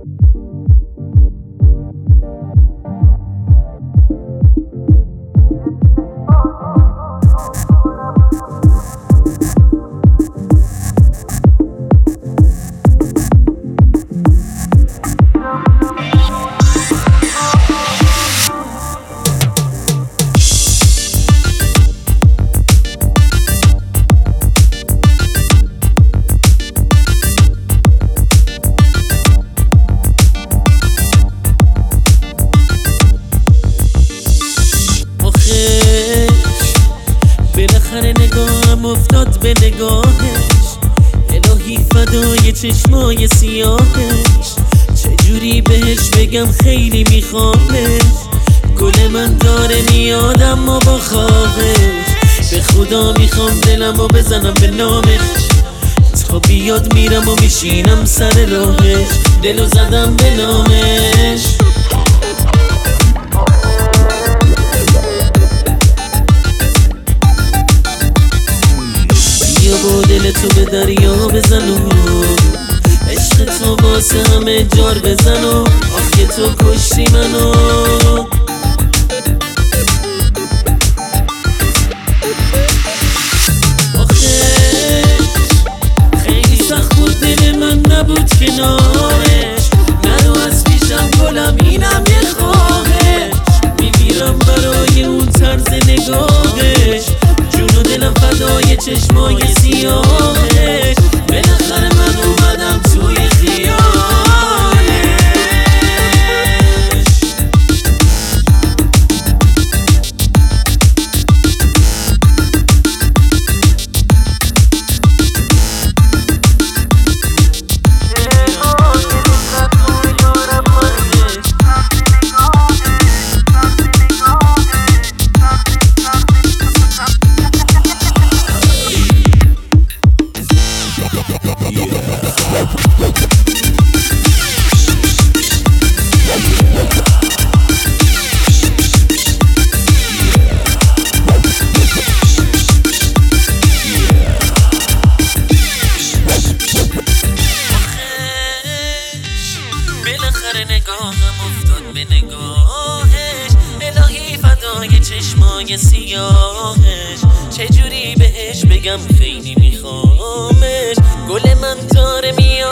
بالاخره نگاهم افتاد به نگاهش، الهی فدای چشمای سیاهش، چجوری بهش بگم خیلی میخوامش. گل من داره میاد اما با خوابش، به خدا میخوام دلمو بزنم به نامش، تا بیاد میرم و میشینم سر راهش، دلو زدم به نامش. بیا با دل تو به دریا بزن و عشق تو واسه همه جار بزن و آخه تو کشتی منو. نبود کنارش، نرو از پیشم گلم اینم یه خواهش، میمیرم برای اون طرز نگاهش، جون و دلم فدای چشمای سیاهش، بالاخره من اومدم توی خیالش. بالاخره نگاهم افتاد به نگاهش، الهی فدای چشمای سیاهش، چجوری بهش بگم خیلی میخوامش. گل من داره میاد